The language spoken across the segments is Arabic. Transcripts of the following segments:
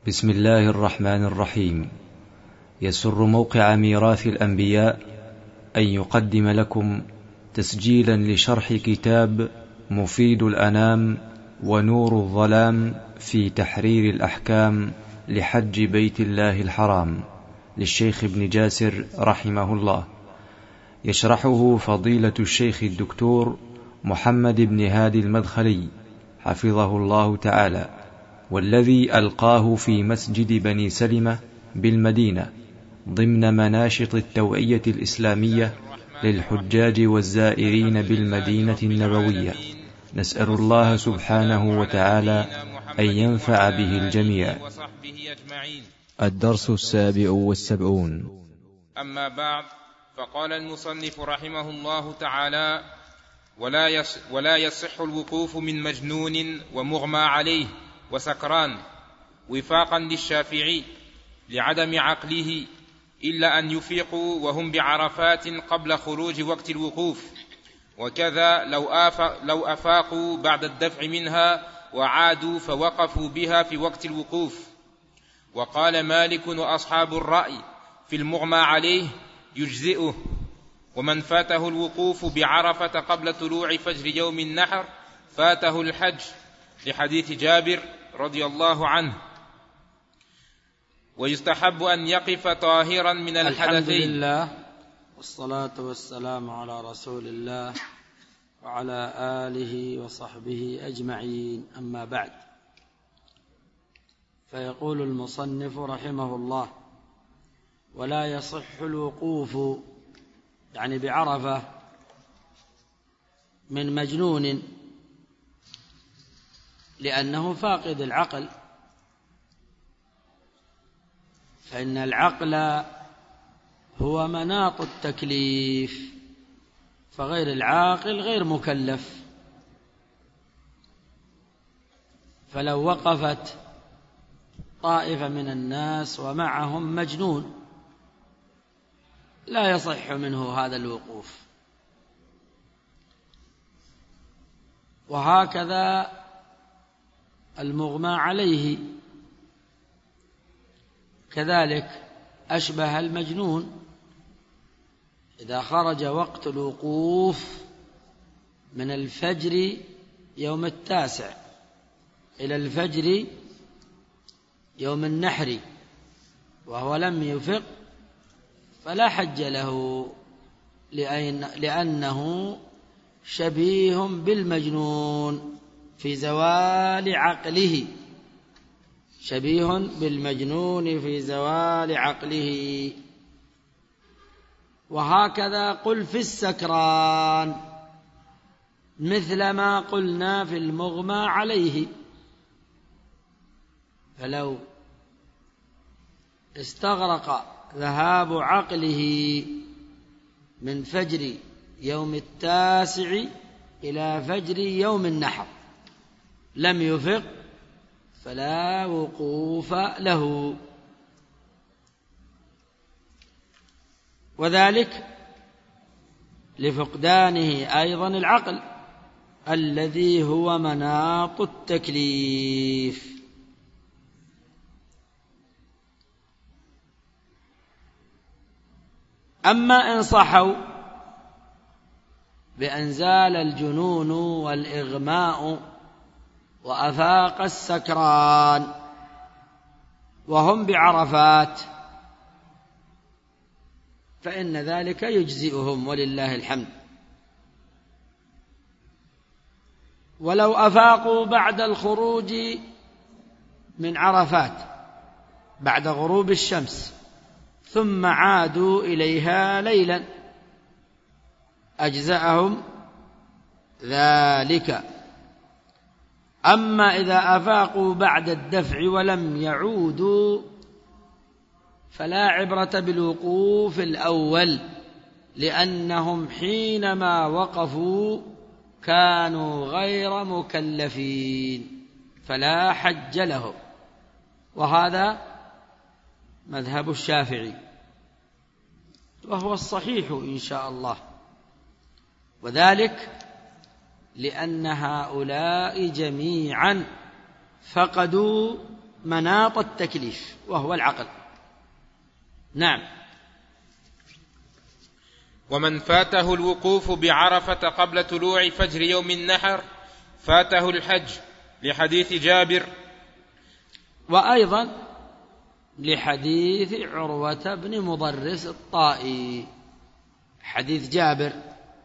بسم الله الرحمن الرحيم. يسر موقع ميراث الأنبياء أن يقدم لكم تسجيلا لشرح كتاب مفيد الأنام ونور الظلام في تحرير الأحكام لحج بيت الله الحرام للشيخ ابن جاسر رحمه الله، يشرحه فضيلة الشيخ الدكتور محمد بن هادي المدخلي حفظه الله تعالى، والذي ألقاه في مسجد بني سلمة بالمدينة ضمن مناشط التوعية الإسلامية للحجاج والزائرين بالمدينة النبوية. نسأل الله سبحانه وتعالى أن ينفع به الجميع. الدرس 77. أما بعد، فقال المصنف رحمه الله تعالى: ولا يصح الوقوف من مجنون ومغمى عليه وسكران وفاقا للشافعي لعدم عقله، إلا أن يفيقوا وهم بعرفات قبل خروج وقت الوقوف، وكذا لو أفاقوا بعد الدفع منها وعادوا فوقفوا بها في وقت الوقوف. وقال مالك وأصحاب الرأي في المغمى عليه يجزئه، ومن فاته الوقوف بعرفة قبل طلوع فجر يوم النحر فاته الحج، لحديث جابر رضي الله عنه. ويستحب أن يقف طاهرا من الحدثين. الحمد لله، والصلاة والسلام على رسول الله وعلى آله وصحبه أجمعين. أما بعد، فيقول المصنف رحمه الله: ولا يصح الوقوف، يعني بعرفة، من مجنون، لأنه فاقد العقل، فإن العقل هو مناط التكليف، فغير العاقل غير مكلف. فلو وقفت طائفة من الناس ومعهم مجنون لا يصح منه هذا الوقوف. وهكذا المغمى عليه كذلك أشبه المجنون. إذا خرج وقت الوقوف من الفجر يوم 9 إلى الفجر يوم النحر وهو لم يفق فلا حج له، لأنه شبيه بالمجنون في زوال عقله، شبيه بالمجنون في زوال عقله. وهكذا قل في السكران، مثل ما قلنا في المغمى عليه. فلو استغرق ذهاب عقله من فجر يوم 9 إلى فجر يوم النحر لم يفق فلا وقوف له، وذلك لفقدانه أيضا العقل الذي هو مناط التكليف. أما إن صحوا بأن زال الجنون والإغماء وأفاق السكران وهم بعرفات فإن ذلك يجزئهم ولله الحمد. ولو أفاقوا بعد الخروج من عرفات بعد غروب الشمس ثم عادوا إليها ليلا أجزأهم ذلك. أما إذا أفاقوا بعد الدفع ولم يعودوا فلا عبرة بالوقوف الأول، لأنهم حينما وقفوا كانوا غير مكلفين فلا حج لهم. وهذا مذهب الشافعي، وهو الصحيح إن شاء الله، وذلك لأن هؤلاء جميعا فقدوا مناط التكليف وهو العقل. نعم. ومن فاته الوقوف بعرفة قبل طلوع فجر يوم النحر فاته الحج، لحديث جابر. وأيضا لحديث عروة بن مضرس الطائي، حديث جابر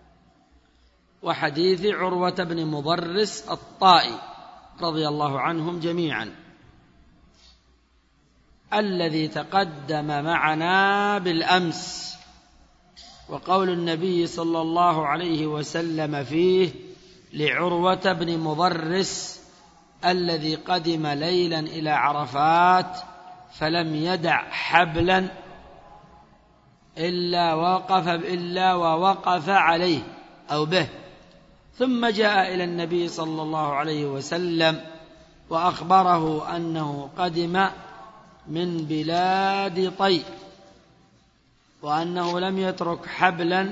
وحديث عروة بن مضرس الطائي رضي الله عنهم جميعا، الذي تقدم معنا بالأمس، وقول النبي صلى الله عليه وسلم فيه لعروة بن مضرس الذي قدم ليلا إلى عرفات فلم يدع حبلا إلا ووقف عليه أو به، ثم جاء إلى النبي صلى الله عليه وسلم وأخبره أنه قدم من بلاد طي وأنه لم يترك حبلا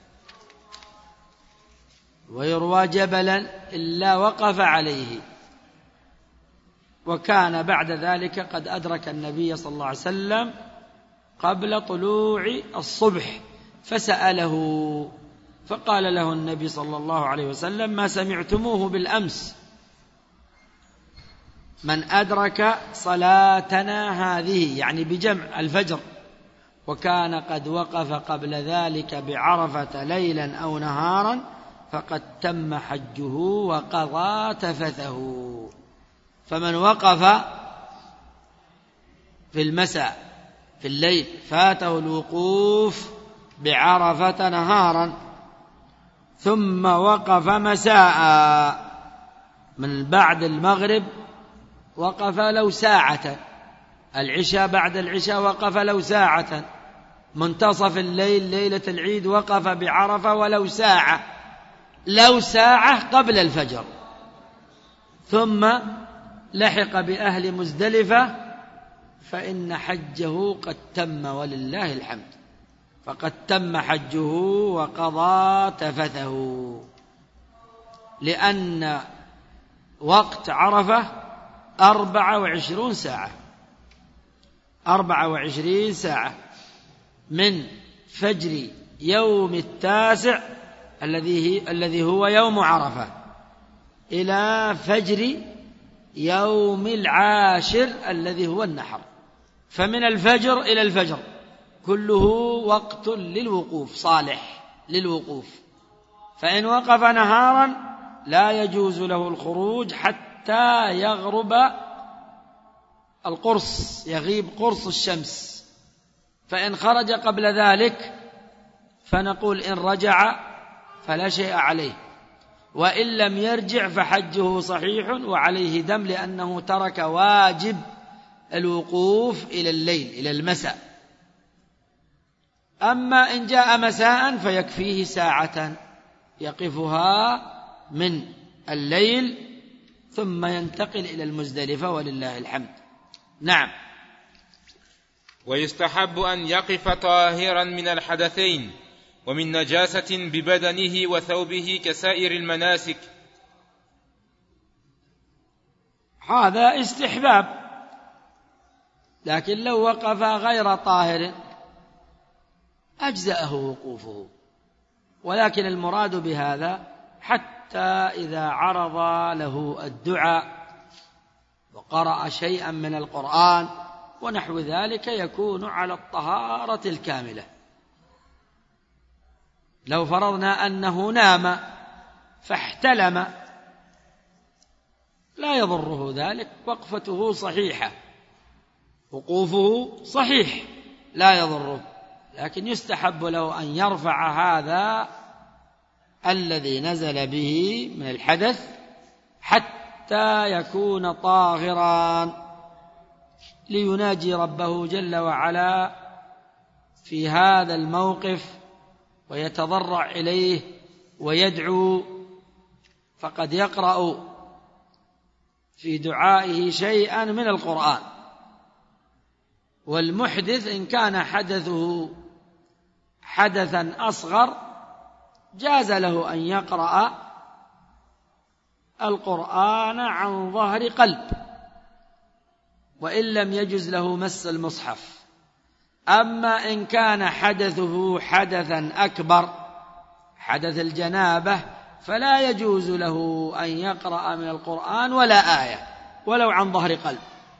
ويروى جبلا إلا وقف عليه. وكان بعد ذلك قد أدرك النبي صلى الله عليه وسلم قبل طلوع الصبح فسأله، فقال له النبي صلى الله عليه وسلم ما سمعتموه بالأمس، من أدرك صلاتنا هذه، يعني بجمع الفجر، وكان قد وقف قبل ذلك بعرفة ليلا أو نهارا فقد تم حجه وقضى تفثه. فمن وقف في المساء في الليل فاته الوقوف بعرفة نهارا، ثم وقف مساء من بعد المغرب وقف لو ساعة، العشاء بعد العشاء وقف لو ساعة، منتصف الليل ليلة العيد وقف بعرفة ولو ساعة، لو ساعة قبل الفجر، ثم لحق بأهل مزدلفة فإن حجه قد تم ولله الحمد، فقد تم حجه وقضى تفثه، لأن وقت عرفة 24 ساعة، 24 ساعة من فجر يوم التاسع الذي هو يوم عرفة إلى فجر يوم العاشر الذي هو النحر، فمن الفجر إلى الفجر كله وقت للوقوف، صالح للوقوف. فإن وقف نهارا لا يجوز له الخروج حتى يغرب القرص، يغيب قرص الشمس، فإن خرج قبل ذلك فنقول إن رجع فلا شيء عليه، وإن لم يرجع فحجه صحيح وعليه دم، لأنه ترك واجب الوقوف إلى الليل إلى المساء. أما إن جاء مساء فيكفيه ساعة يقفها من الليل ثم ينتقل إلى المزدلفة ولله الحمد. نعم. ويستحب أن يقف طاهرا من الحدثين ومن نجاسة ببدنه وثوبه كسائر المناسك. هذا استحباب، لكن لو وقف غير طاهر أجزأه وقوفه، ولكن المراد بهذا حتى إذا عرض له الدعاء وقرأ شيئا من القرآن ونحو ذلك يكون على الطهارة الكاملة. لو فرضنا أنه نام فاحتلم لا يضره ذلك، وقفته صحيحة، وقوفه صحيح لا يضره، لكن يستحب له أن يرفع هذا الذي نزل به من الحدث حتى يكون طاهرا ليناجي ربه جل وعلا في هذا الموقف ويتضرع إليه ويدعو، فقد يقرأ في دعائه شيئا من القرآن. والمحدث إن كان حدثه حدثا أصغر جاز له أن يقرأ القرآن عن ظهر قلب، وإن لم يجز له مس المصحف. أما إن كان حدثه حدثا أكبر، حدث الجنابة، فلا يجوز له أن يقرأ من القرآن ولا آية ولو عن ظهر قلب،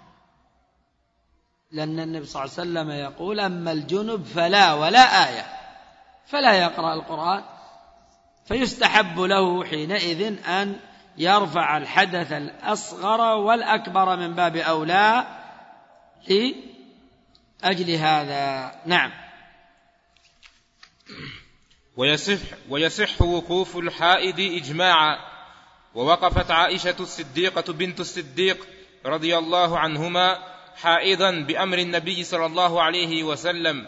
لأن النبي صلى الله عليه وسلم يقول: أما الجنب فلا ولا آية، فلا يقرأ القرآن. فيستحب له حينئذ أن يرفع الحدث الأصغر والأكبر من باب أولى لأجل هذا. نعم. ويصح وقوف الحائض إجماعا. ووقفت عائشة الصديقة بنت الصديق رضي الله عنهما حائضا بأمر النبي صلى الله عليه وسلم.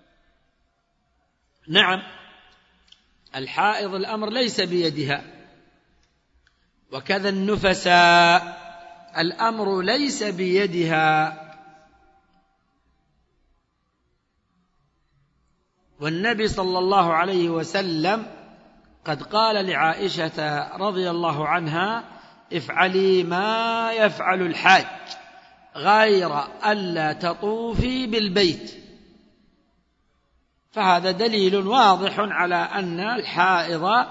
نعم، الحائض الأمر ليس بيدها، وكذا النفساء الأمر ليس بيدها. والنبي صلى الله عليه وسلم قد قال لعائشة رضي الله عنها: افعلي ما يفعل الحاج غير ألا تطوفي بالبيت. فهذا دليل واضح على أن الحائض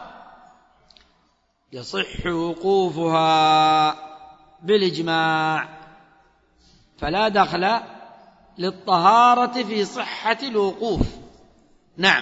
يصح وقوفها بالإجماع، فلا دخل للطهارة في صحة الوقوف. نعم.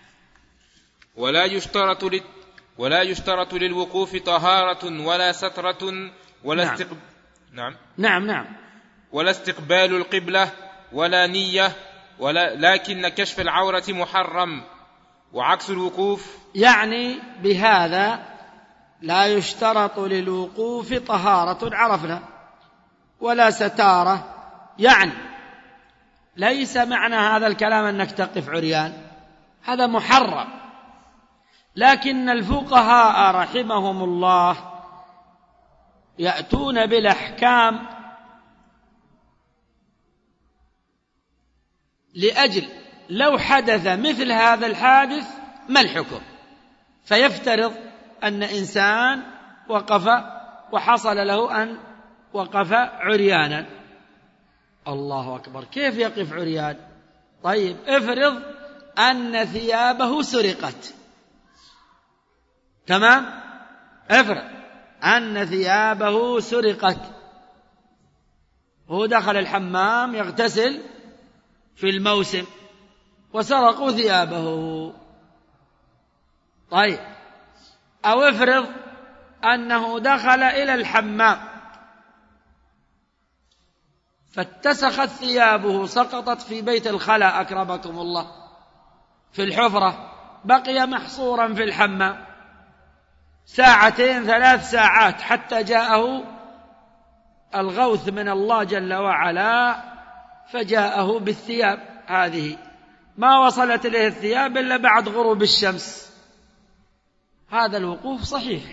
ولا يشترط للوقوف طهارة ولا سترة ولا نعم. ولا استقبال القبلة ولا نية، لكن كشف العورة محرم، وعكس الوقوف. يعني بهذا لا يشترط للوقوف طهارة، عرفنا، ولا ستارة. يعني ليس معنى هذا الكلام أنك تقف عريان، هذا محرم. لكن الفقهاء رحمهم الله يأتون بالأحكام لأجل لو حدث مثل هذا الحادث ما الحكم، فيفترض أن إنسان وقف وحصل له أن وقف عريانا. الله أكبر، كيف يقف عريان؟ طيب افرض أن ثيابه سرقت، تمام؟ افرض أن ثيابه سرقت، وهو دخل الحمام يغتسل في الموسم وسرقوا ثيابه. طيب، أو افرض أنه دخل إلى الحمام فاتسخت ثيابه، سقطت في بيت الخلاء أكرمكم الله في الحفرة، بقي محصورا في الحمام 2 3 ساعات حتى جاءه الغوث من الله جل وعلا، فجاءه بالثياب هذه، ما وصلت إليه الثياب إلا بعد غروب الشمس. هذا الوقوف صحيح.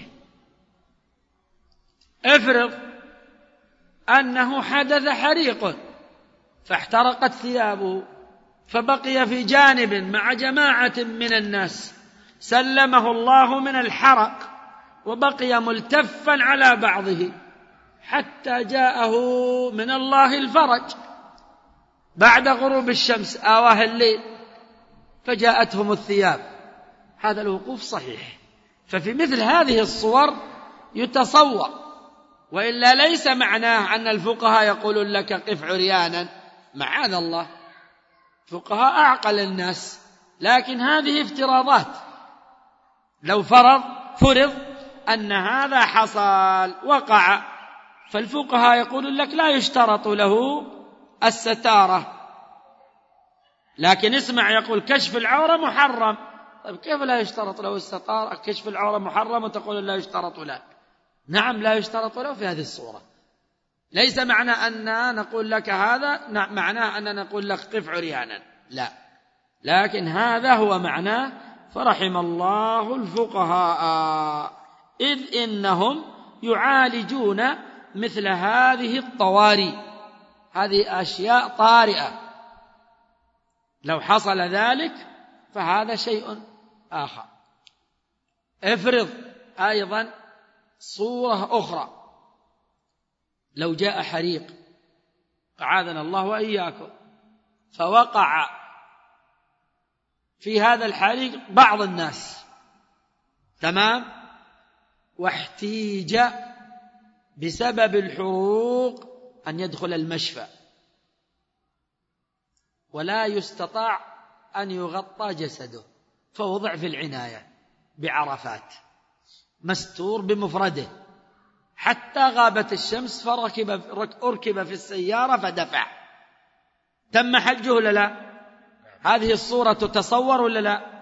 افرض أنه حدث حريق فاحترقت ثيابه، فبقي في جانب مع جماعة من الناس، سلمه الله من الحرق وبقي ملتفا على بعضه حتى جاءه من الله الفرج بعد غروب الشمس، آواه الليل فجاءتهم الثياب. هذا الوقوف صحيح. ففي مثل هذه الصور يتصور، وإلا ليس معناه أن الفقهاء يقولون لك قف عريانا، معاذ الله، فقهاء أعقل الناس، لكن هذه افتراضات. لو فرض أن هذا حصل وقع، فالفقهاء يقولون لك لا يشترط له الستارة، لكن اسمع، يقول كشف العورة محرم. طيب كيف لا يشترط له الستارة؟ كشف العورة محرم وتقول لا يشترط له؟ نعم لا يشترط له في هذه الصورة. ليس معنى أن نقول لك هذا معناه أن نقول لك قف عريانا، لا، لكن هذا هو معناه. فرحم الله الفقهاء، إذ إنهم يعالجون مثل هذه الطوارئ، هذه أشياء طارئة، لو حصل ذلك فهذا شيء آخر. افرض أيضا صورة أخرى، لو جاء حريق أعاذنا الله وإياكم. فوقع في هذا الحال بعض الناس، تمام، واحتيج بسبب الحروق أن يدخل المشفى، ولا يستطاع أن يغطى جسده، فوضع في العناية بعرفات مستور بمفرده حتى غابت الشمس، فركب في السيارة فدفع. تم حجه ولا لا؟ هذه الصورة تتصور ولا لا؟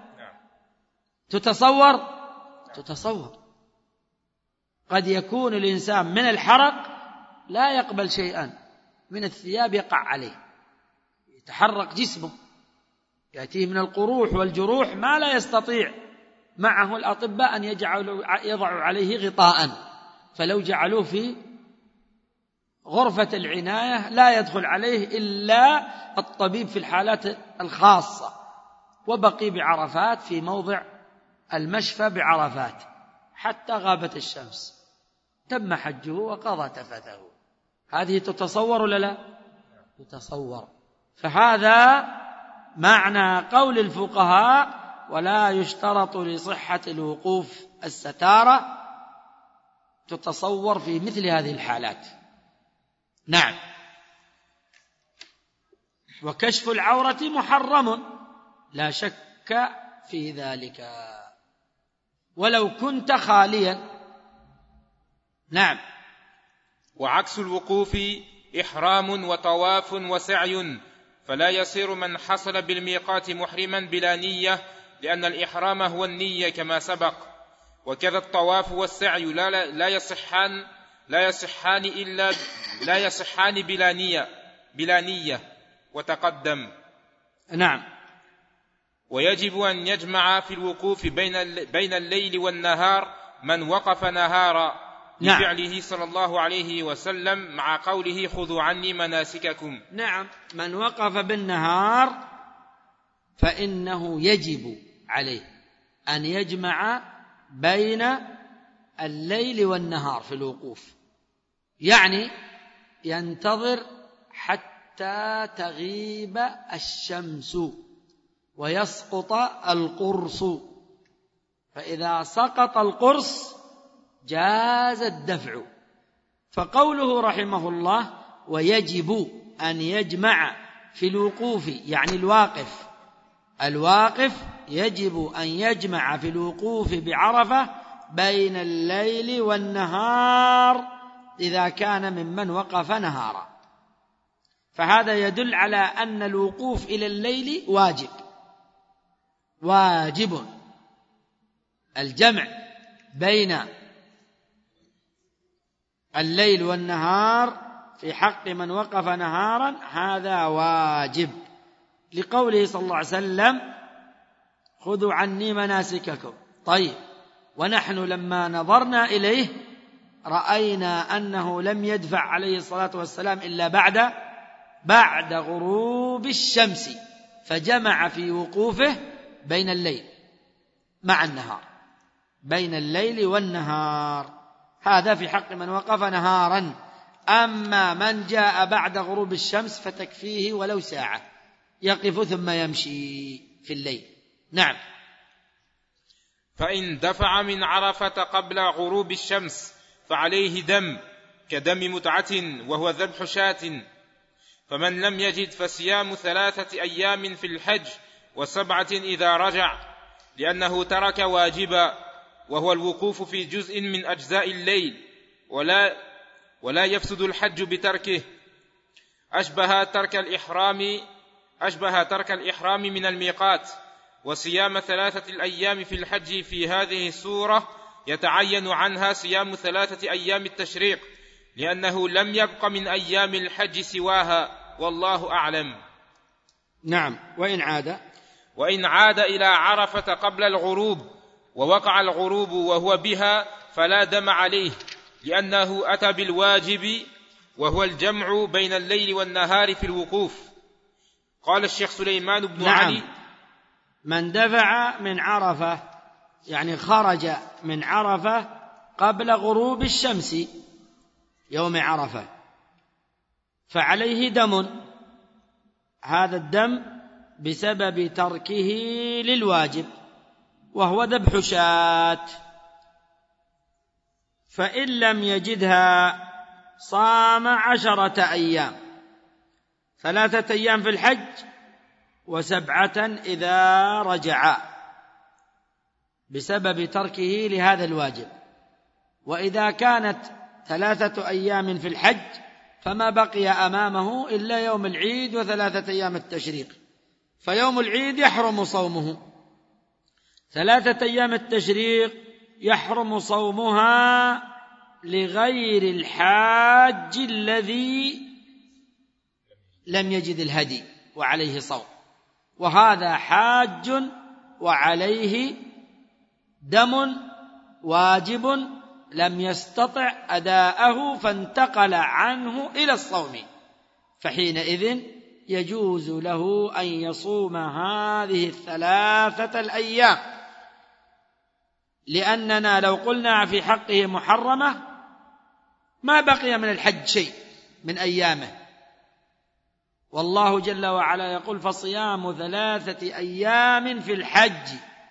تتصور. قد يكون الإنسان من الحرق لا يقبل شيئا من الثياب يقع عليه، يتحرق جسمه، يأتيه من القروح والجروح ما لا يستطيع معه الأطباء أن يضعوا عليه غطاء، فلو جعلوه في غرفة العناية لا يدخل عليه إلا الطبيب في الحالات الخاصة، وبقي بعرفات في موضع المشفى بعرفات حتى غابت الشمس. تم حجه وقضى تفثه. هذه تتصور ولا لا؟ تتصور. فهذا معنى قول الفقهاء: ولا يشترط لصحة الوقوف الستارة، تتصور في مثل هذه الحالات. نعم. وكشف العورة محرم لا شك في ذلك ولو كنت خاليا. نعم. وعكس الوقوف إحرام وطواف وسعي، فلا يصير من حصل بالميقات محرما بلا نية، لأن الإحرام هو النية كما سبق. وكذا الطواف والسعي لا يصحان بلا نية وتقدم. نعم. ويجب أن يجمع في الوقوف بين الليل والنهار من وقف نهارا، لفعله صلى الله عليه وسلم مع قوله: خذوا عني مناسككم. نعم. من وقف بالنهار فإنه يجب عليه أن يجمع بين الليل والنهار في الوقوف، يعني ينتظر حتى تغيب الشمس ويسقط القرص، فإذا سقط القرص جاز الدفع. فقوله رحمه الله: ويجب أن يجمع في الوقوف، يعني الواقف يجب أن يجمع في الوقوف بعرفة بين الليل والنهار إذا كان ممن وقف نهارا. فهذا يدل على أن الوقوف إلى الليل واجب. الجمع بين الليل والنهار في حق من وقف نهارا هذا واجب، لقوله صلى الله عليه وسلم: خذوا عني مناسككم. طيب، ونحن لما نظرنا إليه رأينا أنه لم يدفع عليه الصلاة والسلام إلا بعد غروب الشمس، فجمع في وقوفه بين الليل مع النهار، بين الليل والنهار. هذا في حق من وقف نهارا. أما من جاء بعد غروب الشمس فتكفيه ولو ساعة، يقف ثم يمشي في الليل. نعم. فإن دفع من عرفة قبل غروب الشمس فعليه دم كدم متعة وهو ذبح شاة. فمن لم يجد فصيام 3 أيام في الحج و7 إذا رجع، لأنه ترك واجبا وهو الوقوف في جزء من أجزاء الليل، ولا يفسد الحج بتركه. أشبه ترك الإحرام من الميقات. وصيام 3 أيام في الحج في هذه السورة يتعين عنها صيام 3 أيام التشريق، لأنه لم يبق من أيام الحج سواها، والله أعلم. نعم. وإن عاد إلى عرفة قبل الغروب ووقع الغروب وهو بها فلا دم عليه، لأنه أتى بالواجب وهو الجمع بين الليل والنهار في الوقوف. قال الشيخ سليمان بن علي: من دفع من عرفة، يعني خرج من عرفة قبل غروب الشمس يوم عرفة، فعليه دم، هذا الدم بسبب تركه للواجب وهو ذبح شاة. فإن لم يجدها صام 10 أيام، 3 أيام في الحج و7 إذا رجع بسبب تركه لهذا الواجب. وإذا كانت 3 أيام في الحج فما بقي أمامه إلا يوم العيد و3 أيام التشريق، فيوم العيد يحرم صومه، 3 أيام التشريق يحرم صومها لغير الحاج الذي لم يجد الهدي وعليه صوم، وهذا حاج وعليه دم واجب لم يستطع أداءه فانتقل عنه إلى الصوم، فحينئذ يجوز له أن يصوم هذه 3 الأيام، لأننا لو قلنا في حقه محرمة ما بقي من الحج شيء من أيامه، والله جل وعلا يقول فصيام 3 أيام في الحج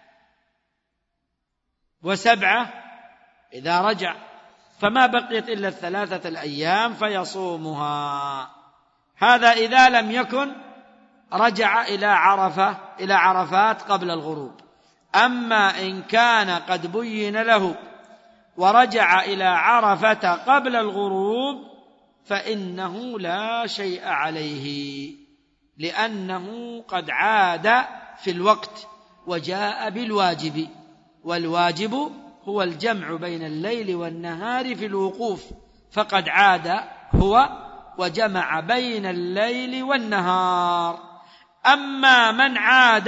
و7 إذا رجع، فما بقيت إلا 3 الأيام فيصومها. هذا إذا لم يكن رجع إلى عرفات قبل الغروب. أما إن كان قد بين له ورجع إلى عرفة قبل الغروب فإنه لا شيء عليه، لأنه قد عاد في الوقت وجاء بالواجب، والواجب هو الجمع بين الليل والنهار في الوقوف، فقد عاد هو وجمع بين الليل والنهار. أما من عاد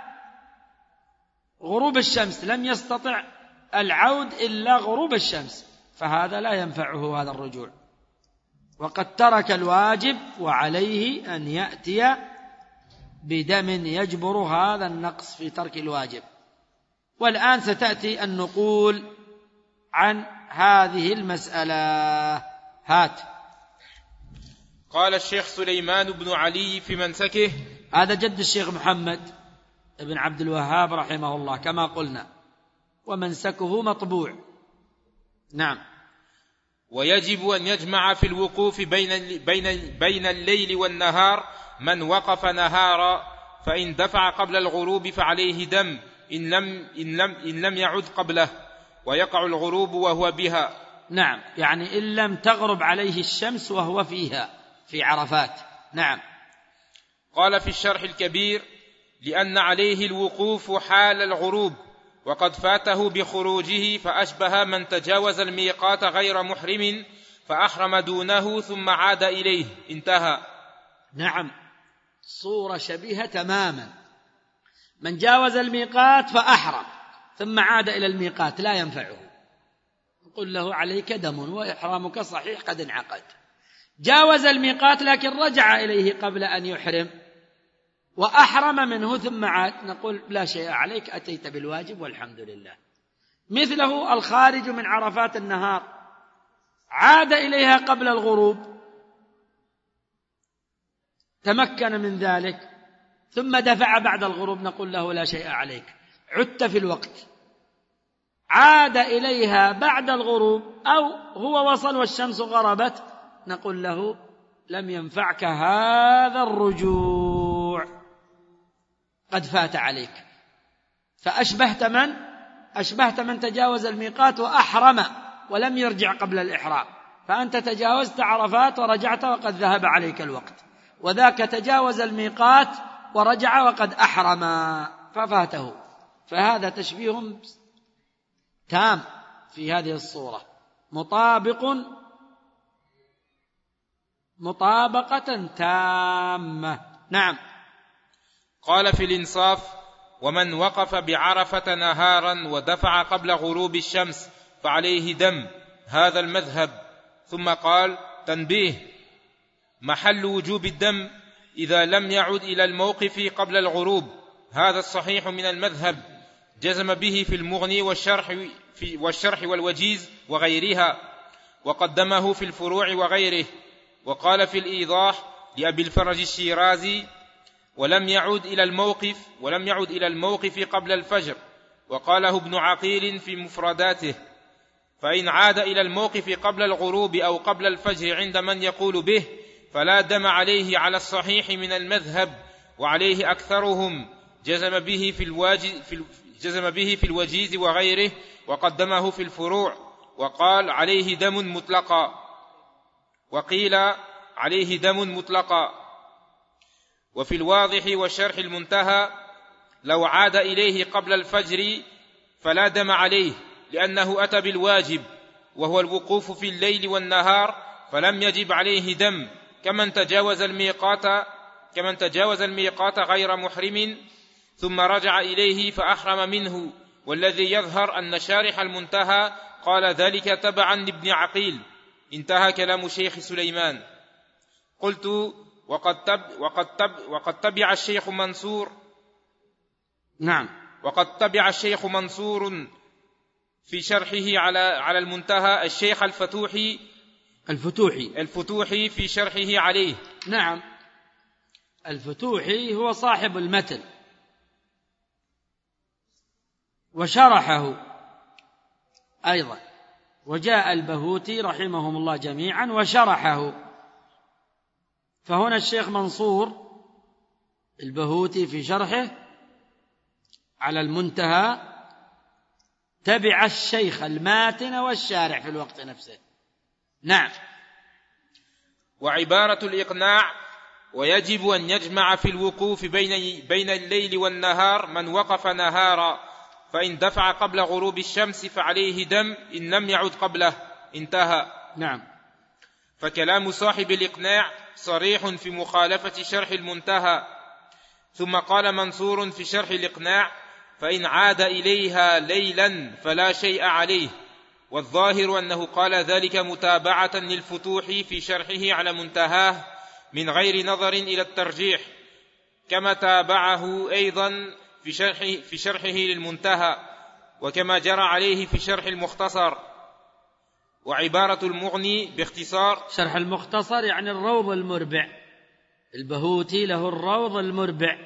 غروب الشمس لم يستطع العود إلا غروب الشمس، فهذا لا ينفعه هذا الرجوع، وقد ترك الواجب وعليه أن يأتي بدم يجبر هذا النقص في ترك الواجب. والآن ستأتي النقول عن هذه المسألة. هات. قال الشيخ سليمان بن علي في منسكه، هذا جد الشيخ محمد بن عبد الوهاب رحمه الله كما قلنا، ومنسكه مطبوع. نعم. ويجب أن يجمع في الوقوف بين الليل والنهار من وقف نهارا، فإن دفع قبل الغروب فعليه دم إن لم يعد قبله، ويقع الغروب وهو بها. نعم، يعني إن لم تغرب عليه الشمس وهو فيها في عرفات. نعم. قال في الشرح الكبير: لأن عليه الوقوف حال الغروب، وقد فاته بخروجه، فأشبه من تجاوز الميقات غير محرم فأحرم دونه ثم عاد إليه. انتهى. نعم، صورة شبيهة تماما. من جاوز الميقات فأحرم ثم عاد إلى الميقات لا ينفعه، قل له عليك دم وإحرامك صحيح قد انعقد. جاوز الميقات لكن رجع إليه قبل أن يحرم وأحرم منه ثم عاد، نقول لا شيء عليك، أتيت بالواجب والحمد لله. مثله الخارج من عرفات النهار عاد إليها قبل الغروب، تمكن من ذلك ثم دفع بعد الغروب، نقول له لا شيء عليك، عدت في الوقت. عاد إليها بعد الغروب أو هو وصل والشمس غربت، نقول له لم ينفعك هذا الرجوع، قد فات عليك. فأشبهت من تجاوز الميقات وأحرم ولم يرجع قبل الإحرام، فأنت تجاوزت عرفات ورجعت وقد ذهب عليك الوقت، وذاك تجاوز الميقات ورجع وقد أحرم ففاته. فهذا تشبيه تام في هذه الصورة، مطابقة تامة. نعم. قال في الإنصاف: ومن وقف بعرفة نهارا ودفع قبل غروب الشمس فعليه دم، هذا المذهب. ثم قال: تنبيه: محل وجوب الدم إذا لم يعد إلى الموقف قبل الغروب، هذا الصحيح من المذهب، جزم به في المغني والشرح والوجيز وغيرها، وقدمه في الفروع وغيره. وقال في الإيضاح لأبي الفرج الشيرازي: ولم يعد إلى الموقف قبل الفجر. وقاله ابن عقيل في مفرداته: فإن عاد إلى الموقف قبل الغروب أو قبل الفجر عند من يقول به فلا دم عليه على الصحيح من المذهب، وعليه أكثرهم، جزم به في الوجيز وغيره، وقدمه في الفروع، وقال عليه دم مطلقا، وقيل عليه دم مطلقا. وفي الواضح وشرح المنتهى: لو عاد إليه قبل الفجر فلا دم عليه، لأنه أتى بالواجب وهو الوقوف في الليل والنهار، فلم يجب عليه دم، كمن تجاوز الميقات غير محرم ثم رجع إليه فأحرم منه. والذي يظهر أن شارح المنتهى قال ذلك تبعا لابن عقيل. انتهى كلام شيخ سليمان. قلت: وقد تبع الشيخ منصور. نعم. وقد تبع الشيخ منصور في شرحه على المنتهى الشيخ الفتوحي في شرحه عليه. نعم. الفتوحي هو صاحب المتن، وشرحه أيضا، وجاء البهوتي رحمهم الله جميعا وشرحه. فهنا الشيخ منصور البهوتي في شرحه على المنتهى تبع الشيخ الماتن والشارح في الوقت نفسه. نعم. وعبارة الإقناع: ويجب أن يجمع في الوقوف بين الليل والنهار من وقف نهارا، فإن دفع قبل غروب الشمس فعليه دم إن لم يعد قبله. انتهى. نعم. فكلام صاحب الإقناع صريح في مخالفة شرح المنتهى. ثم قال منصور في شرح الإقناع: فإن عاد إليها ليلا فلا شيء عليه. والظاهر أنه قال ذلك متابعة للفتوح في شرحه على منتهاه من غير نظر إلى الترجيح، كما تابعه أيضا في شرحه للمنتهى، وكما جرى عليه في شرح المختصر. وعبارة المغني باختصار: شرح المختصر يعني الروض المربع، البهوتي له الروض المربع،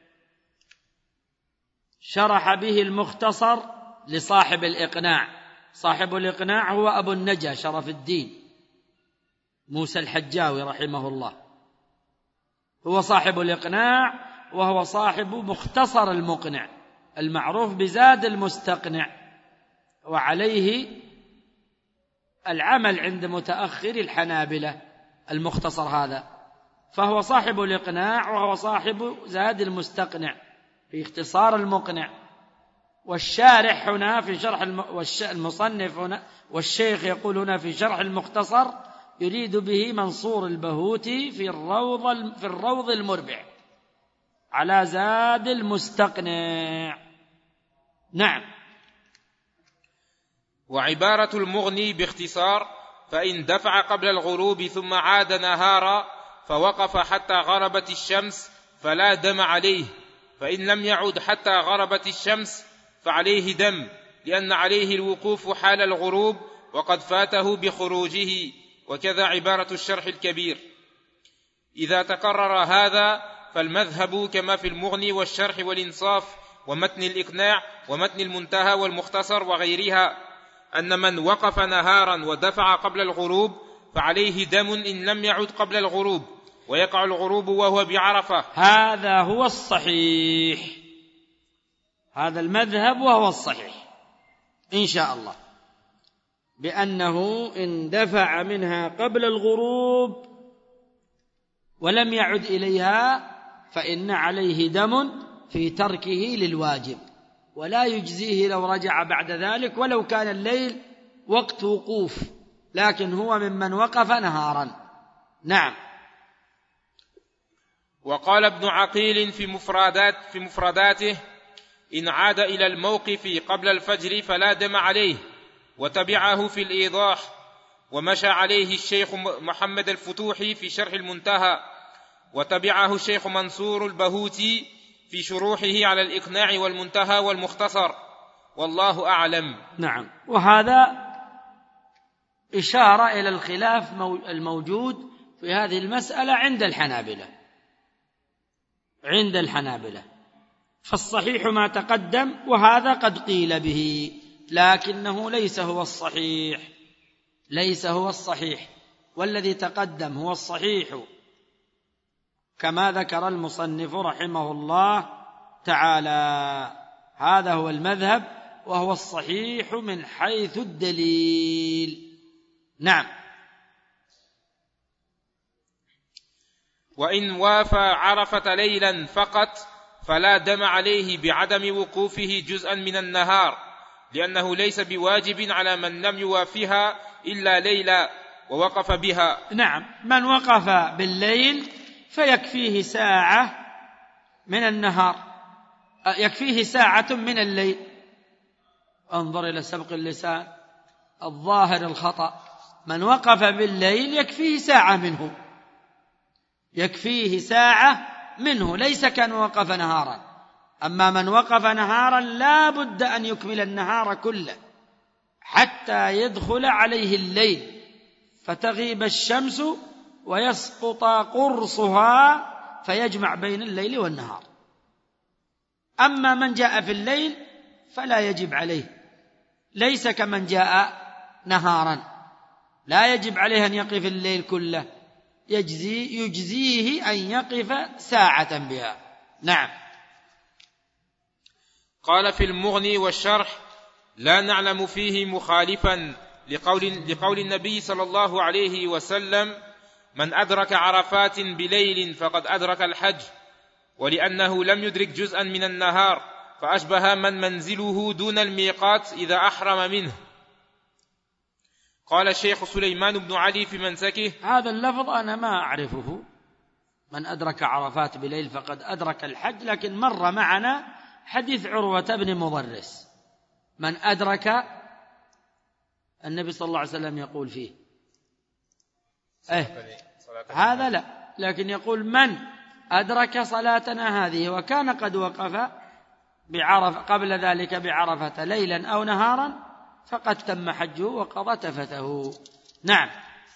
شرح به المختصر لصاحب الإقناع. صاحب الإقناع هو أبو النجا شرف الدين موسى الحجاوي رحمه الله، هو صاحب الإقناع، وهو صاحب مختصر المقنع المعروف بزاد المستقنع، وعليه العمل عند متأخر الحنابلة المختصر هذا. فهو صاحب الإقناع وهو صاحب زاد المستقنع في اختصار المقنع. والشارح هنا في شرح المصنف هنا والشيخ يقول هنا في شرح المختصر يريد به منصور البهوتي في الروض المربع على زاد المستقنع. نعم. وعبارة المغني باختصار: فإن دفع قبل الغروب ثم عاد نهارا فوقف حتى غربت الشمس فلا دم عليه، فإن لم يعد حتى غربت الشمس فعليه دم، لأن عليه الوقوف حال الغروب وقد فاته بخروجه. وكذا عبارة الشرح الكبير. إذا تكرر هذا فالمذهب كما في المغني والشرح والإنصاف ومتن الإقناع ومتن المنتهى والمختصر وغيرها، أن من وقف نهارا ودفع قبل الغروب فعليه دم إن لم يعد قبل الغروب، ويقع الغروب وهو بعرفة. هذا هو الصحيح، هذا المذهب وهو الصحيح إن شاء الله، بأنه إن دفع منها قبل الغروب ولم يعد إليها فإن عليه دم في تركه للواجب، ولا يجزيه لو رجع بعد ذلك ولو كان الليل وقت وقوف، لكن هو ممن وقف نهارا. نعم. وقال ابن عقيل في مفرداته: إن عاد إلى الموقف قبل الفجر فلا دم عليه. وتبعه في الإيضاح، ومشى عليه الشيخ محمد الفتوحي في شرح المنتهى، وتبعه الشيخ منصور البهوتي في شروحه على الإقناع والمنتهى والمختصر، والله أعلم. نعم. وهذا إشارة إلى الخلاف الموجود في هذه المسألة عند الحنابلة فالصحيح ما تقدم، وهذا قد قيل به، لكنه ليس هو الصحيح، والذي تقدم هو الصحيح كما ذكر المصنف رحمه الله تعالى. هذا هو المذهب، وهو الصحيح من حيث الدليل. نعم. وإن وافى عرفة ليلا فقط فلا دم عليه بعدم وقوفه جزءا من النهار، لأنه ليس بواجب على من لم يوافها إلا ليلا ووقف بها. نعم، من وقف بالليل فيكفيه ساعة من النهار، يكفيه ساعة من الليل. انظر إلى سبق اللسان الظاهر الخطأ. من وقف بالليل يكفيه ساعة منه، ليس كان وقف نهارا. أما من وقف نهارا لا بد أن يكمل النهار كله حتى يدخل عليه الليل فتغيب الشمس ويسقط قرصها فيجمع بين الليل والنهار. أما من جاء في الليل فلا يجب عليه، ليس كمن جاء نهارا، لا يجب عليه أن يقف الليل كله، يجزيه أن يقف ساعة بها. نعم. قال في المغني والشرح: لا نعلم فيه مخالفا لقول النبي صلى الله عليه وسلم: من أدرك عرفات بليل فقد أدرك الحج، ولأنه لم يدرك جزءا من النهار فأشبه من منزله دون الميقات إذا أحرم منه. قال الشيخ سليمان بن علي في منسكه: هذا اللفظ أنا ما أعرفه، من أدرك عرفات بليل فقد أدرك الحج، لكن مر معنا حديث عروة بن مضرس من أدرك، النبي صلى الله عليه وسلم يقول فيه هذا لا، لكن يقول من أدرك صلاتنا هذه وكان قد وقف قبل ذلك بعرفة ليلا أو نهارا فقد تم حجه وقضى تفته. نعم.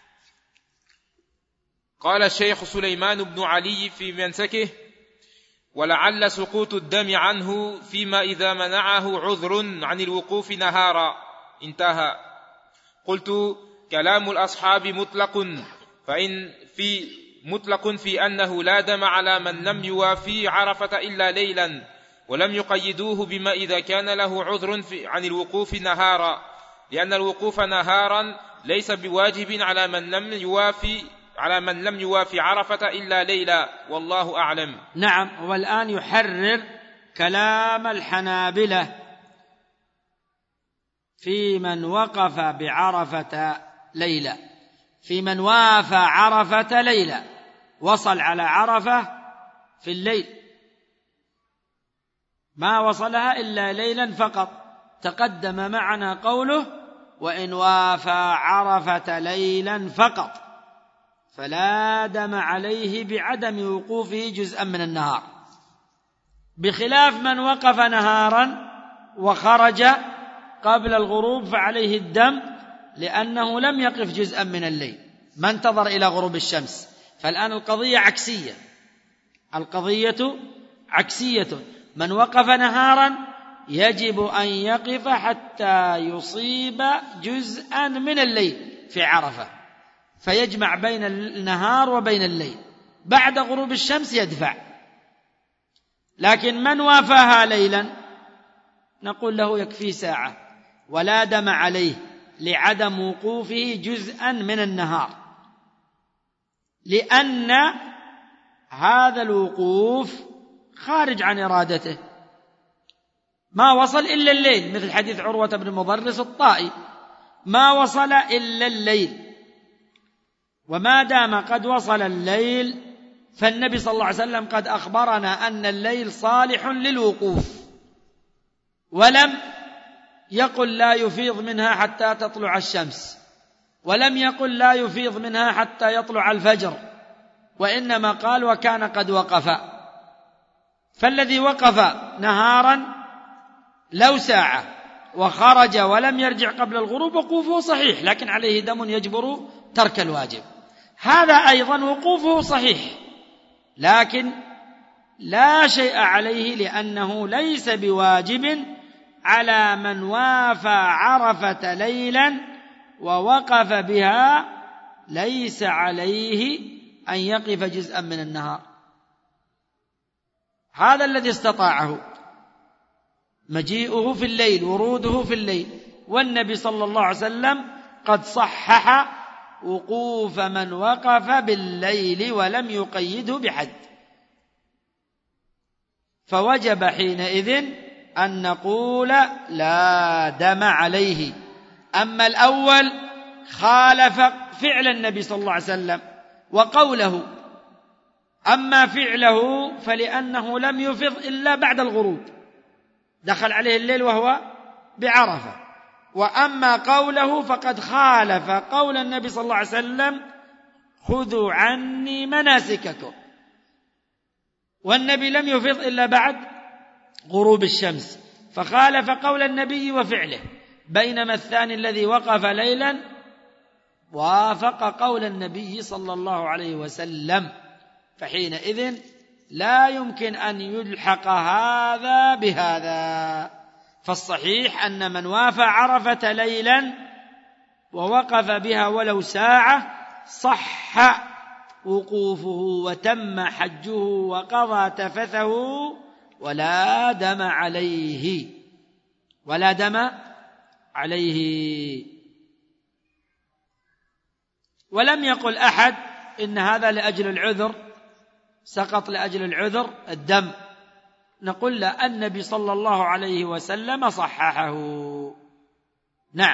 قال الشيخ سليمان بن علي في منسكه: ولعل سقوط الدم عنه فيما إذا منعه عذر عن الوقوف نهارا. انتهى. قلت: كلام الأصحاب مطلق، مطلق في أنه لا دم على من لم يوافي عرفة إلا ليلا، ولم يقيدوه بما إذا كان له عذر عن الوقوف نهارا، لأن الوقوف نهارا ليس بواجب على من لم يوافي عرفة إلا ليلا، والله أعلم. نعم. والآن يحرر كلام الحنابلة في من وقف بعرفة ليلة، في من وافى عرفة ليلة، وصل على عرفة في الليل، ما وصلها إلا ليلا فقط. تقدم معنا قوله: وإن وافى عرفة ليلا فقط فلا دم عليه بعدم وقوفه جزءا من النهار، بخلاف من وقف نهارا وخرج قبل الغروب فعليه الدم، لأنه لم يقف جزءا من الليل، ما انتظر إلى غروب الشمس. فالآن القضية عكسية. من وقف نهارا يجب أن يقف حتى يصيب جزءا من الليل في عرفة فيجمع بين النهار وبين الليل، بعد غروب الشمس يدفع. لكن من وافاها ليلا نقول له يكفي ساعة ولا دم عليه لعدم وقوفه جزءا من النهار، لأن هذا الوقوف خارج عن إرادته، ما وصل إلا الليل، مثل حديث عروة بن مضرس الطائي، ما وصل إلا الليل. وما دام قد وصل الليل فالنبي صلى الله عليه وسلم قد أخبرنا أن الليل صالح للوقوف، ولم يقل لا يفيض منها حتى تطلع الشمس، ولم يقل لا يفيض منها حتى يطلع الفجر، وإنما قال وكان قد وقف. فالذي وقف نهارا لو ساعة وخرج ولم يرجع قبل الغروب وقوفه صحيح، لكن عليه دم يجبر ترك الواجب. هذا أيضا وقوفه صحيح، لكن لا شيء عليه، لأنه ليس بواجب على من وافى عرفة ليلا ووقف بها، ليس عليه أن يقف جزءا من النهار. هذا الذي استطاعه مجيئه في الليل، وروده في الليل، والنبي صلى الله عليه وسلم قد صحح وقوف من وقف بالليل ولم يقيده بحد، فوجب حينئذ أن نقول لا دم عليه. أما الأول خالف فعل النبي صلى الله عليه وسلم وقوله، أما فعله فلأنه لم يفض إلا بعد الغروب، دخل عليه الليل وهو بعرفة. وأما قوله فقد خالف قول النبي صلى الله عليه وسلم خذوا عني مناسككم، والنبي لم يفض إلا بعد غروب الشمس، فخالف قول النبي وفعله. بينما الثاني الذي وقف ليلا وافق قول النبي صلى الله عليه وسلم، فحينئذ لا يمكن أن يلحق هذا بهذا. فالصحيح أن من وافى عرفة ليلا ووقف بها ولو ساعة صح وقوفه وتم حجه وقضى تفثه ولا دم عليه، ولا دم عليه. ولم يقل أحد إن هذا لأجل العذر، سقط لأجل العذر الدم. نقول لا، النبي صلى الله عليه وسلم صححه. نعم.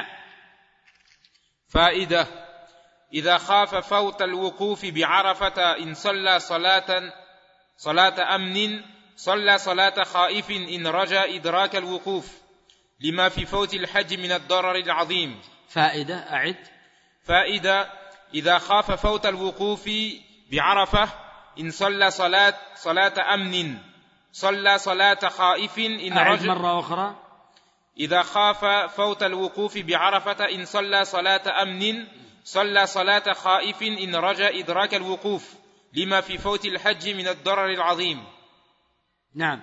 فائدة: إذا خاف فوت الوقوف بعرفة إن صلى صلاة أمن صلى صلاة خائف إن رجا إدراك الوقوف، لما في فوت الحج من الضرر العظيم. فائدة، أعد. فائدة: إذا خاف فوت الوقوف بعرفة إن صلى صلاة أمن صلى صلاة خائف إن رجا. مرة أخرى: إذا خاف فوت الوقوف بعرفة إن صلى صلاة أمن صلى صلاة خائف إن رجا إدراك الوقوف، لما في فوت الحج من الضرر العظيم. نعم.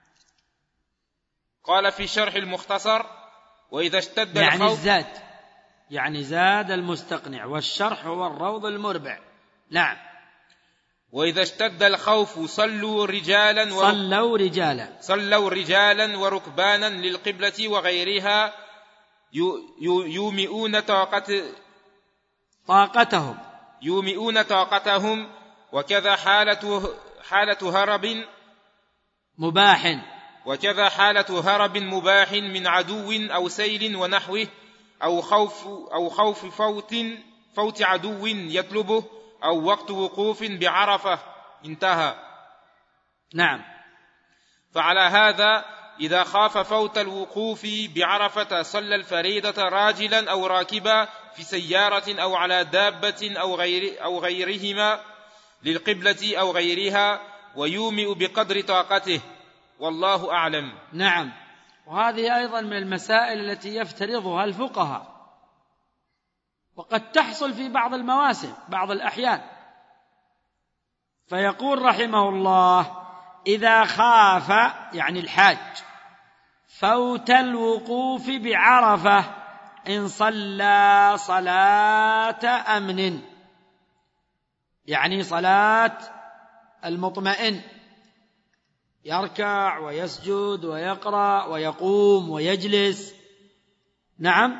قال في شرح المختصر: وإذا اشتد يعني الخوف، الزاد، يعني زاد المستقنع، والشرح هو الروض المربع. نعم. وإذا اشتد الخوف صلوا رجالا وركبانا للقبلة وغيرها يومئون طاقتهم، وكذا حالة هرب مباح من عدو أو سيل ونحوه، أو خوف فوت عدو يطلبه، أو وقت وقوف بعرفة انتهى. نعم. فعلى هذا إذا خاف فوت الوقوف بعرفة صلى الفريضة راجلا أو راكبا في سيارة أو على دابة أو غيرهما للقبلة أو غيرها، ويومئ بقدر طاقته، والله أعلم. نعم. وهذه أيضا من المسائل التي يفترضها الفقهاء، وقد تحصل في بعض المواسم بعض الأحيان. فيقول رحمه الله: إذا خاف، يعني الحاج، فوت الوقوف بعرفة إن صلى صلاة أمن، يعني صلاة المطمئن، يركع ويسجد ويقرأ ويقوم ويجلس. نعم.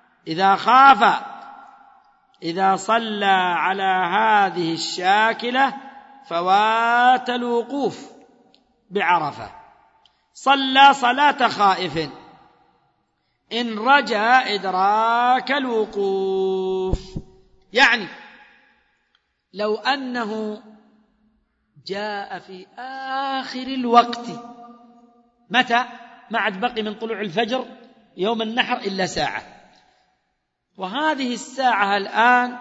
إذا صلى على هذه الشاكلة فوات الوقوف بعرفة صلى صلاة خائف إن رجا إدراك الوقوف. يعني لو أنه جاء في آخر الوقت، متى؟ ما عاد بقي من طلوع الفجر يوم النحر إلا ساعة، وهذه الساعة الآن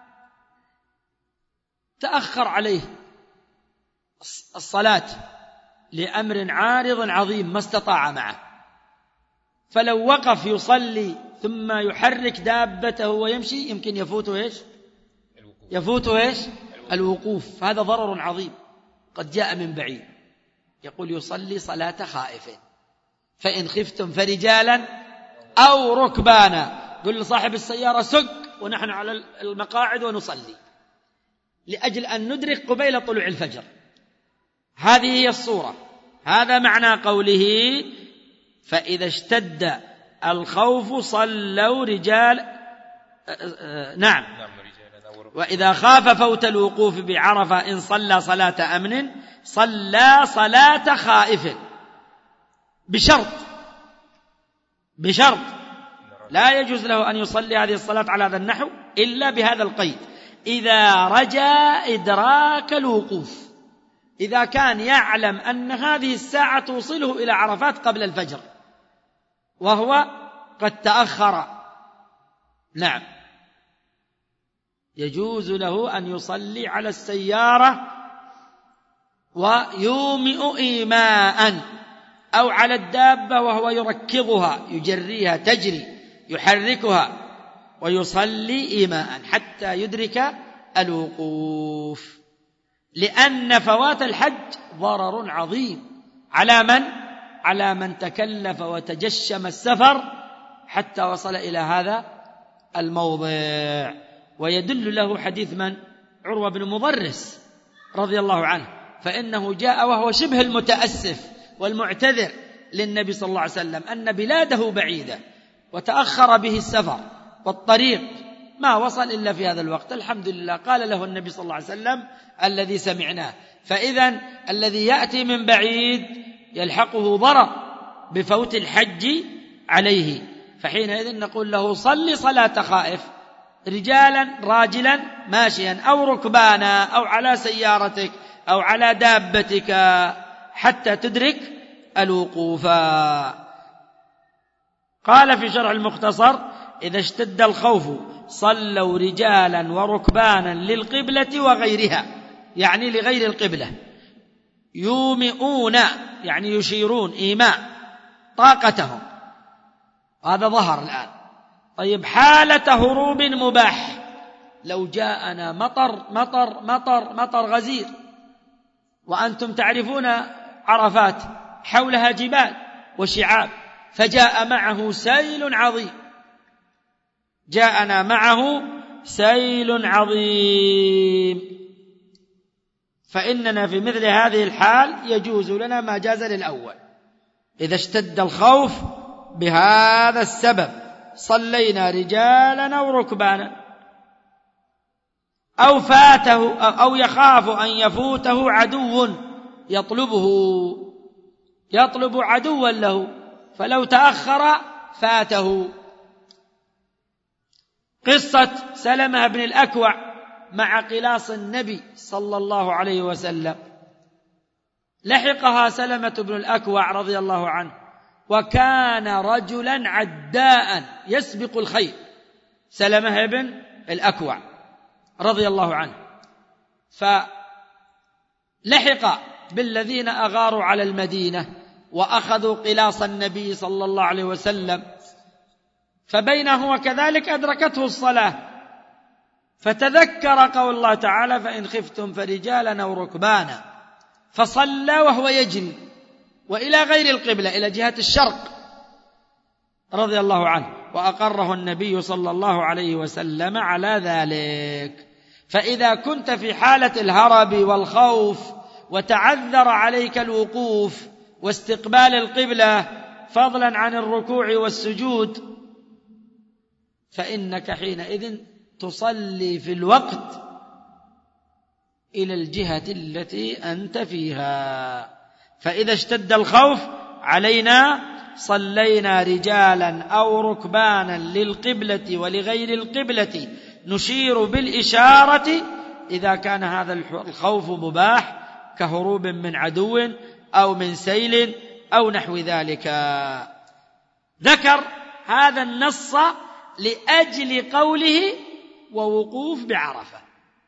تأخر عليه الصلاة لأمر عارض عظيم ما استطاع معه، فلو وقف يصلي ثم يحرك دابته ويمشي يمكن يفوته يفوته إيش؟ الوقوف. هذا ضرر عظيم قد جاء من بعيد. يقول يصلي صلاة خائف، فإن خفتم فرجالا أو ركبانا. قل لصاحب السيارة سق ونحن على المقاعد ونصلي، لأجل أن ندرك قبيل طلوع الفجر. هذه هي الصورة. هذا معنى قوله فإذا اشتد الخوف صلوا رجال. نعم. وإذا خاف فوت الوقوف بعرفة إن صلى صلاة أمن صلى صلاة خائف، بشرط لا يجوز له أن يصلي هذه الصلاة على هذا النحو إلا بهذا القيد: إذا رجا إدراك الوقوف، إذا كان يعلم أن هذه الساعة توصله إلى عرفات قبل الفجر وهو قد تأخر، نعم يجوز له أن يصلي على السيارة ويومئ إيماء، أو على الدابة وهو يركضها يجريها تجري يحركها ويصلي إيماء حتى يدرك الوقوف، لأن فوات الحج ضرر عظيم على من تكلف وتجشم السفر حتى وصل إلى هذا الموضع. ويدل له حديث من؟ عروة بن مضرس رضي الله عنه، فإنه جاء وهو شبه المتأسف والمعتذر للنبي صلى الله عليه وسلم أن بلاده بعيدة وتأخر به السفر والطريق ما وصل إلا في هذا الوقت. الحمد لله قال له النبي صلى الله عليه وسلم الذي سمعناه. فإذا الذي يأتي من بعيد يلحقه ضرر بفوت الحج عليه، فحينئذ نقول له صل صلاة خائف رجالا راجلا ماشيا أو ركبانا أو على سيارتك أو على دابتك حتى تدرك الوقوف. قال في شرح المختصر: إذا اشتد الخوف صلوا رجالا وركبانا للقبلة وغيرها، يعني لغير القبلة، يومئون يعني يشيرون إيماء طاقتهم، هذا ظهر الآن. طيب حالة هروب مباح، لو جاءنا مطر غزير وأنتم تعرفون عرفات حولها جبال وشعاب، فجاء معه سيل عظيم، جاءنا معه سيل عظيم، فإننا في مثل هذه الحال يجوز لنا ما جاز للأول. إذا اشتد الخوف بهذا السبب صلينا رجالا أو ركبانا، أو فاته أو يخاف أن يفوته عدو يطلب عدوا له، فلو تأخر فاته. قصة سلمة بن الأكوع مع قلاص النبي صلى الله عليه وسلم، لحقها سلمة بن الأكوع رضي الله عنه، وكان رجلا عداء يسبق الخير، سلمة بن الأكوع رضي الله عنه، فلحق بالذين أغاروا على المدينة وأخذوا قلاص النبي صلى الله عليه وسلم، فبينه وكذلك أدركته الصلاة، فتذكر قول الله تعالى: فإن خفتم فرجالا أو ركبانا، فصلى وهو يجري وإلى غير القبلة، إلى جهة الشرق رضي الله عنه، وأقره النبي صلى الله عليه وسلم على ذلك. فإذا كنت في حالة الهرب والخوف وتعذر عليك الوقوف واستقبال القبلة فضلا عن الركوع والسجود، فإنك حينئذ تصلي في الوقت إلى الجهة التي أنت فيها. فإذا اشتد الخوف علينا صلينا رجالا أو ركبانا للقبلة ولغير القبلة، نشير بالإشارة إذا كان هذا الخوف مباح كهروب من عدو أو من سيل أو نحو ذلك. ذكر هذا النص لأجل قوله ووقوف بعرفة.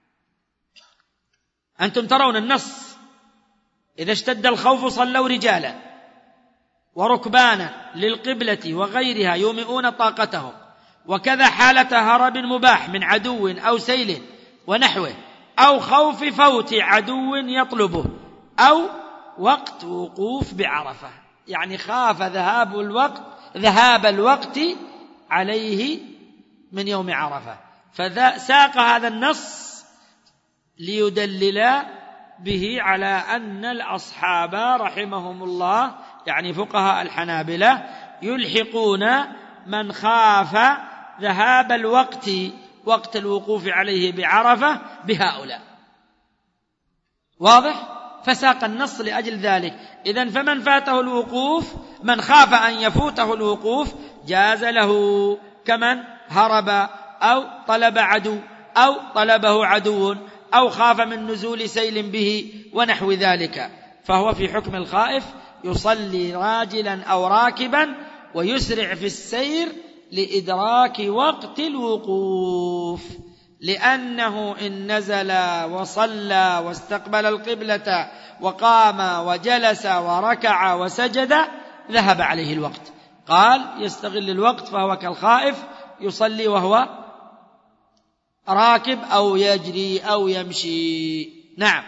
أنتم ترون النص: إذا اشتد الخوف صلوا رجالا وركبانا للقبلة وغيرها يومئون طاقتهم، وكذا حالة هرب مباح من عدو أو سيل ونحوه، أو خوف فوت عدو يطلبه، أو وقت وقوف بعرفة، يعني خاف ذهاب الوقت عليه من يوم عرفة، فساق هذا النص ليدلل به على أن الأصحاب رحمهم الله، يعني فقهاء الحنابلة، يلحقون من خاف ذهاب الوقت وقت الوقوف عليه بعرفة بهؤلاء. واضح؟ فساق النص لأجل ذلك. إذن فمن فاته الوقوف، من خاف أن يفوته الوقوف، جاز له كمن هرب أو طلب عدو أو طلبه عدو أو خاف من نزول سيل به ونحو ذلك، فهو في حكم الخائف، يصلي راجلا أو راكبا ويسرع في السير لإدراك وقت الوقوف، لأنه إن نزل وصلى واستقبل القبلة وقام وجلس وركع وسجد ذهب عليه الوقت. قال يستغل الوقت، فهو كالخائف يصلي وهو راكب أو يجري أو يمشي. نعم.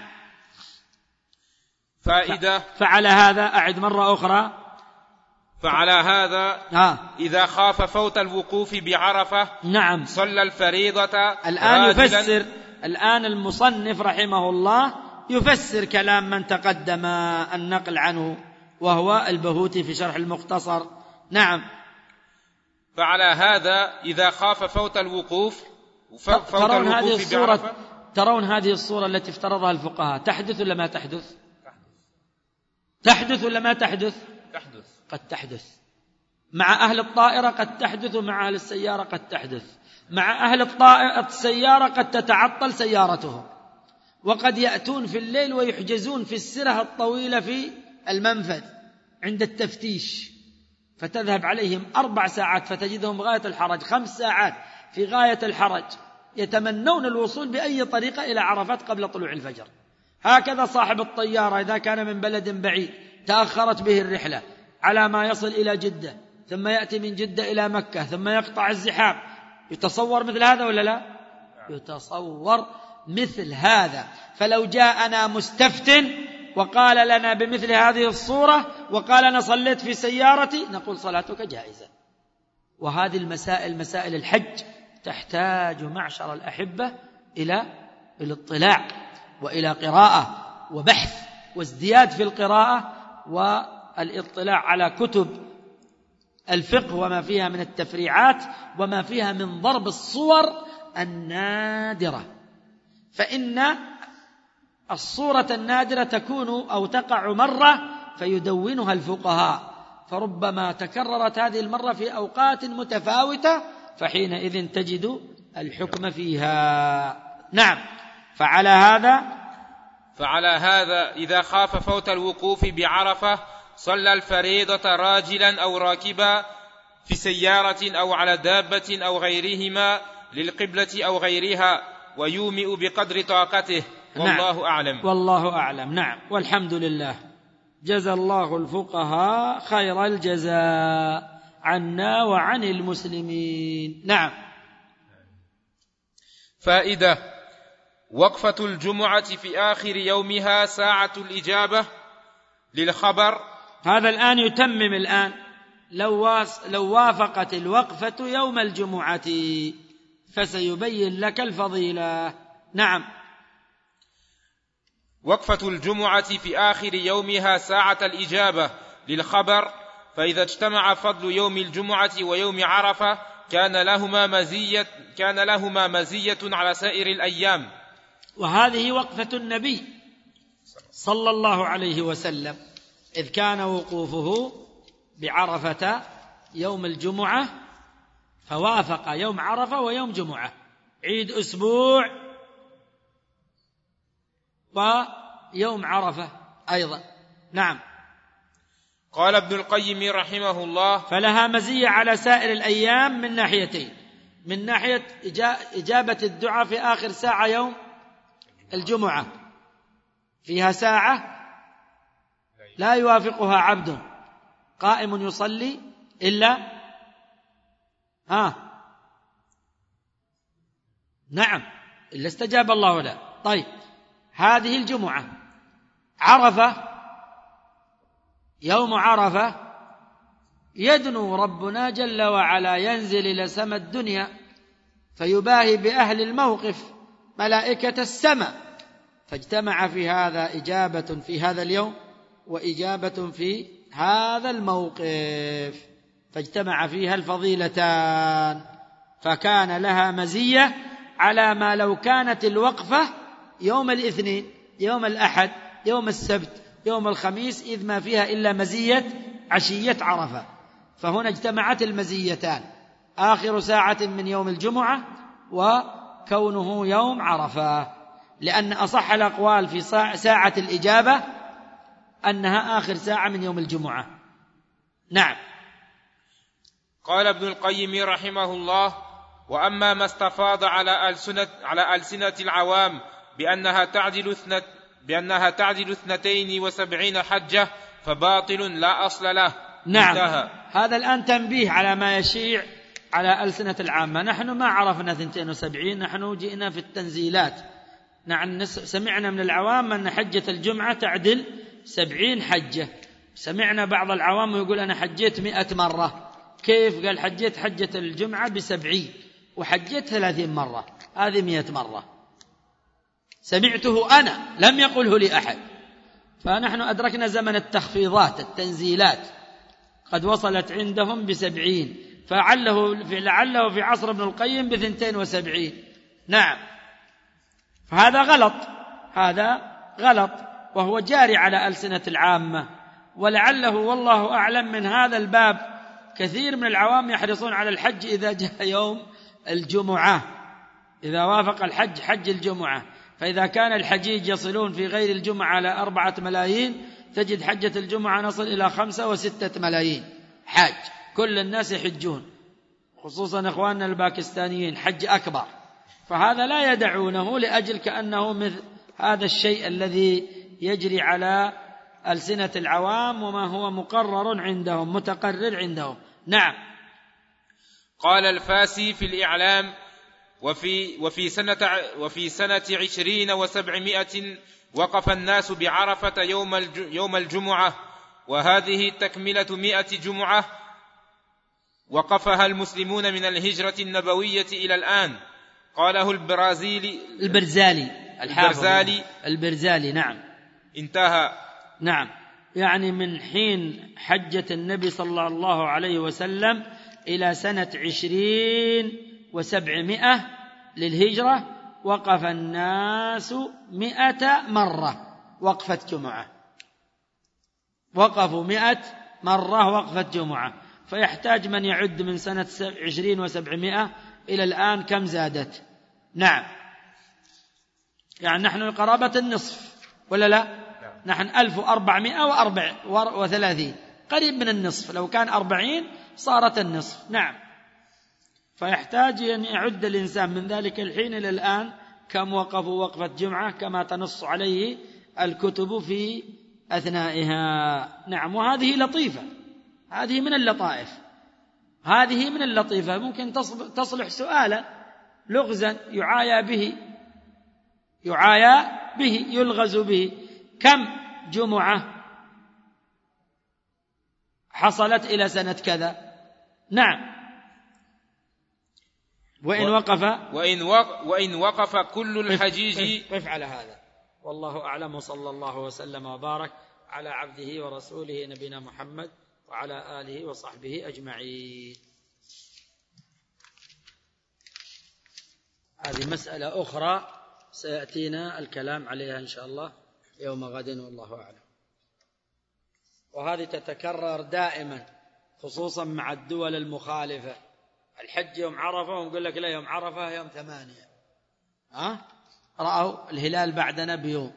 فائدة. فعلى هذا، أعد مرة أخرى، فعلى هذا إذا خاف فوت الوقوف بعرفة، نعم، صلى الفريضة. الآن يفسر، الآن المصنف رحمه الله يفسر كلام من تقدم النقل عنه، وهو البهوتي في شرح المختصر. نعم. فعلى هذا إذا خاف فوت الوقوف ترون هذه الصورة التي افترضها الفقهاء تحدث ولا ما تحدث؟ تحدث ولا ما تحدث؟ قد تحدث مع أهل الطائرة، قد تحدث مع أهل السيارة، قد تحدث مع أهل السيارة، قد تتعطل سيارتهم، وقد يأتون في الليل ويحجزون في السرة الطويلة في المنفذ عند التفتيش، فتذهب عليهم 4 ساعات، فتجدهم غاية الحرج، 5 ساعات في غاية الحرج، يتمنون الوصول بأي طريقة إلى عرفات قبل طلوع الفجر. هكذا صاحب الطيارة إذا كان من بلد بعيد تأخرت به الرحلة على ما يصل إلى جدة، ثم يأتي من جدة إلى مكة، ثم يقطع الزحام، يتصور مثل هذا ولا لا؟ يتصور مثل هذا. فلو جاءنا مستفتن وقال لنا بمثل هذه الصورة وقال أنا صليت في سيارتي، نقول صلاتك جائزة. وهذه المسائل، مسائل الحج، تحتاج معشر الأحبة إلى الاطلاع وإلى قراءة وبحث وازدياد في القراءة والاطلاع على كتب الفقه وما فيها من التفريعات وما فيها من ضرب الصور النادرة، فإن الصورة النادرة تكون أو تقع مرة فيدونها الفقهاء، فربما تكررت هذه المرة في أوقات متفاوتة، فحينئذ تجد الحكم فيها. نعم. فعلى هذا إذا خاف فوت الوقوف بعرفة صلى الفريضة راجلا أو راكبا في سيارة أو على دابة أو غيرهما للقبلة أو غيرها، ويومئ بقدر طاقته، والله نعم. أعلم. والله أعلم. نعم. والحمد لله، جزى الله الفقهاء خير الجزاء عنا وعن المسلمين. نعم. فائدة. وقفة الجمعة في آخر يومها ساعة الإجابة للخبر. هذا الآن يتمم الآن، لو وافقت الوقفة يوم الجمعة فسيبين لك الفضيلة. نعم. وقفة الجمعة في آخر يومها ساعة الإجابة للخبر، فإذا اجتمع فضل يوم الجمعة ويوم عرفة كان لهما مزية على سائر الأيام. وهذه وقفة النبي صلى الله عليه وسلم، إذ كان وقوفه بعرفة يوم الجمعة، فوافق يوم عرفة ويوم جمعة، عيد أسبوع ويوم عرفة أيضا. نعم. قال ابن القيم رحمه الله: فلها مزية على سائر الأيام من ناحيتين، من ناحية إجابة الدعاء في آخر ساعة يوم الجمعة، فيها ساعة لا يوافقها عبد قائم يصلي إلا نعم إلا استجاب الله له. طيب، هذه الجمعة. عرفة، يوم عرفة يدنو ربنا جل وعلا، ينزل إلى سماء الدنيا فيباهي بأهل الموقف ملائكة السماء، فاجتمع في هذا إجابة في هذا اليوم وإجابة في هذا الموقف، فاجتمع فيها الفضيلتان، فكان لها مزية على ما لو كانت الوقفة يوم الاثنين، يوم الأحد، يوم السبت، يوم الخميس، إذ ما فيها إلا مزية عشية عرفة. فهنا اجتمعت المزيتان، آخر ساعة من يوم الجمعة وكونه يوم عرفة، لأن أصح الأقوال في ساعة الإجابة أنها آخر ساعة من يوم الجمعة. نعم. قال ابن القيم رحمه الله: وأما ما استفاض على ألسنة العوام بأنها تعدل 72 حجة فباطل لا أصل له. نعم. انتهى. هذا الآن تنبيه على ما يشيع على ألسنة العامة. نحن ما عرفنا 72، نحن جئنا في التنزيلات. نعم، سمعنا من العوام أن حجة الجمعة تعدل 70 حجة. سمعنا بعض العوام يقول أنا حجيت 100 مرة. كيف؟ قال حجيت حجة الجمعة ب70 وحجيت 30 مرة، هذه 100 مرة. سمعته أنا، لم يقله لي أحد. فنحن أدركنا زمن التخفيضات، التنزيلات قد وصلت عندهم ب70، فلعله في عصر ابن القيم ب72. نعم. فهذا غلط، هذا غلط، وهو جاري على ألسنة العامة. ولعله والله أعلم من هذا الباب كثير من العوام يحرصون على الحج إذا جاء يوم الجمعة، إذا وافق الحج حج الجمعة. فإذا كان الحجيج يصلون في غير الجمعة على 4 ملايين، تجد حجة الجمعة نصل إلى 5 و6 ملايين حاج، كل الناس يحجون، خصوصا إخواننا الباكستانيين، حج أكبر. فهذا لا يدعونه لأجل كأنه مثل هذا الشيء الذي يجري على ألسنة العوام وما هو مقرر عندهم، متقرر عندهم. نعم. قال الفاسي في الإعلام: وفي سنة 20 و700 وقف الناس بعرفة يوم الجمعة، وهذه تكملة 100 جمعة وقفها المسلمون من الهجرة النبوية إلى الآن. قاله البرزالي. نعم. انتهى. نعم. يعني من حين حجة النبي صلى الله عليه وسلم إلى سنة 20 و700 للهجرة وقف الناس 100 مرة وقفة جمعة، وقفوا 100 مرة وقفة جمعة. فيحتاج من يعد من سنة 20 و700 إلى الآن كم زادت. نعم. يعني نحن قرابة النصف ولا لا؟ نحن 1434، قريب من النصف. لو كان 40 صارت النصف. نعم. فيحتاج أن يعد الإنسان من ذلك الحين إلى الآن كم وقفوا وقفة جمعة كما تنص عليه الكتب في أثنائها. نعم. وهذه لطيفة، هذه من اللطائف، هذه من اللطيفة، ممكن تصلح سؤالا لغزا يعايا به يلغز به. كم جمعة حصلت إلى سنة كذا؟ نعم. وإن وقف كل الحجيج. قف على هذا. والله أعلم، وصلى الله وسلم وبارك على عبده ورسوله نبينا محمد وعلى آله وصحبه أجمعين. هذه مسألة أخرى سيأتينا الكلام عليها إن شاء الله يوم غد، والله أعلم. وهذه تتكرر دائما خصوصا مع الدول المخالفة. الحج يوم عرفة ونقول لك لا، يوم عرفة يوم 8. رأوا الهلال بعدنا بيوم.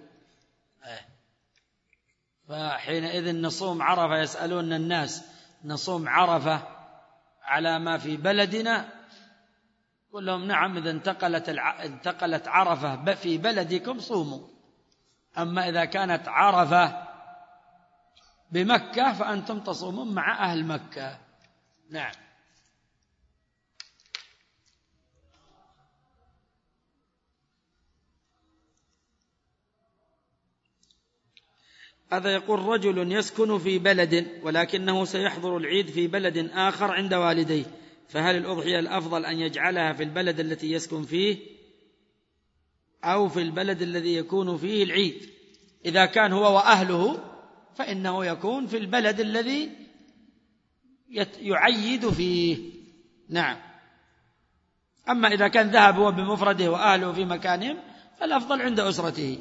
فحينئذ نصوم عرفة، يسألون الناس نصوم عرفة على ما في بلدنا؟ قل لهم نعم، إذا انتقلت عرفة في بلدكم صوموا، أما إذا كانت عرفة بمكة فأنتم تصومون مع أهل مكة. نعم. هذا يقول رجل يسكن في بلد ولكنه سيحضر العيد في بلد آخر عند والديه، فهل الأضحية الأفضل أن يجعلها في البلد التي يسكن فيه أو في البلد الذي يكون فيه العيد؟ إذا كان هو وأهله فإنه يكون في البلد الذي يعيد فيه. نعم. أما إذا كان ذهب هو بمفرده وأهله في مكانهم فالأفضل عند أسرته.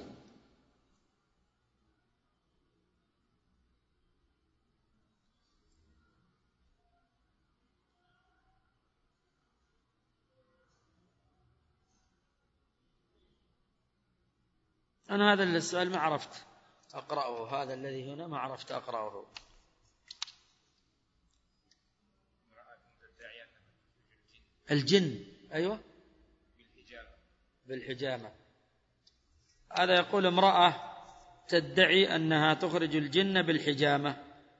أنا هذا السؤال ما عرفت أقرأه، هذا الذي هنا ما عرفت أقرأه. الجن، أيوة، بالحجامة. هذا يقول امرأة تدعي أنها تخرج الجن بالحجامة،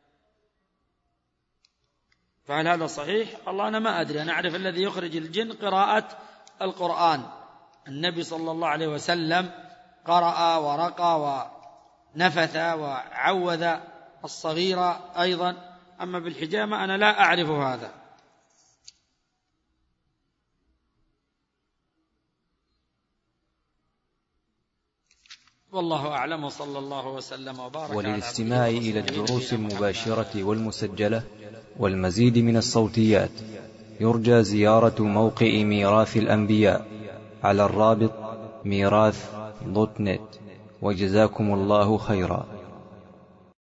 فهل هذا صحيح؟ والله أنا ما أدري. أنا أعرف الذي يخرج الجن قراءة القرآن. النبي صلى الله عليه وسلم قرأ ورقى ونفث وعوذ الصغيرة أيضا. أما بالحجامة أنا لا أعرف هذا. والله أعلم، وصلى الله وسلم وبارك. وللاستماع إلى الدروس المباشرة والمسجلة والمزيد من الصوتيات يرجى زيارة موقع ميراث الأنبياء على الرابط ميراث.net. وجزاكم الله خيرا.